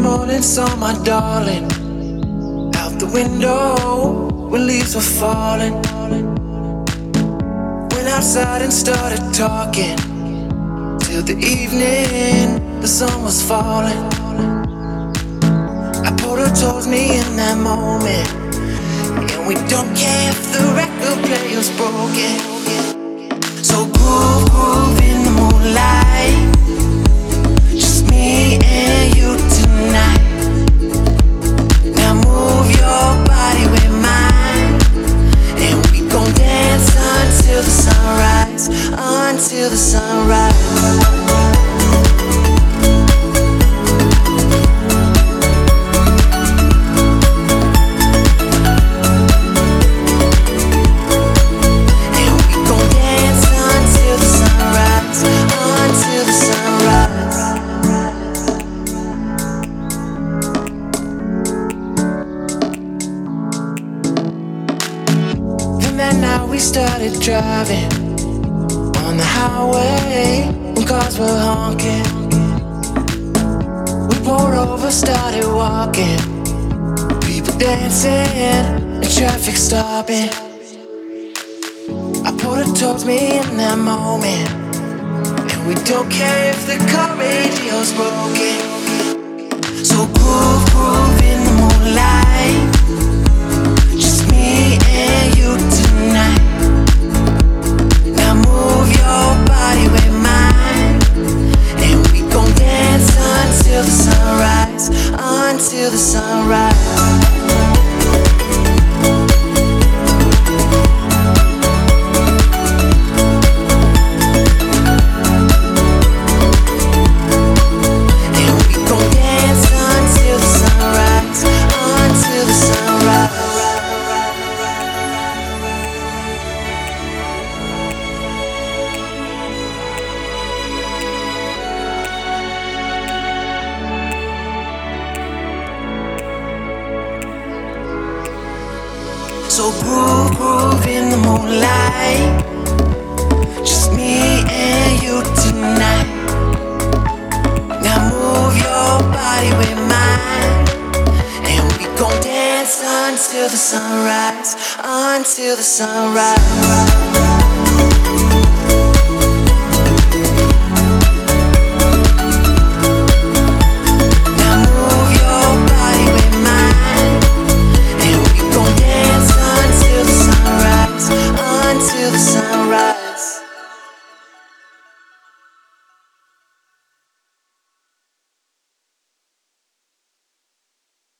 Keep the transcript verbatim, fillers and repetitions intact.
morning saw my darling out the window when leaves were falling. Went outside and started talking till the evening, the sun was falling. I pulled her towards me in that moment, and we don't care if the record player's broken. So groove, groove in the moonlight, just me and you tonight. Now move your body with mine, and we gon' dance until the sunrise, until the sunrise. Started driving on the highway when cars were honking. We pulled over, started walking, people dancing and traffic stopping. I pulled her towards me in that moment, and we don't care if the car radio's broken. So groove, groove in the moonlight, just me and you tonight. Move your body with mine, and we gon' dance until the sunrise, until the sunrise. So groove, groove in the moonlight, just me and you tonight. Now move your body with mine, and we gon' dance until the sunrise, until the sunrise.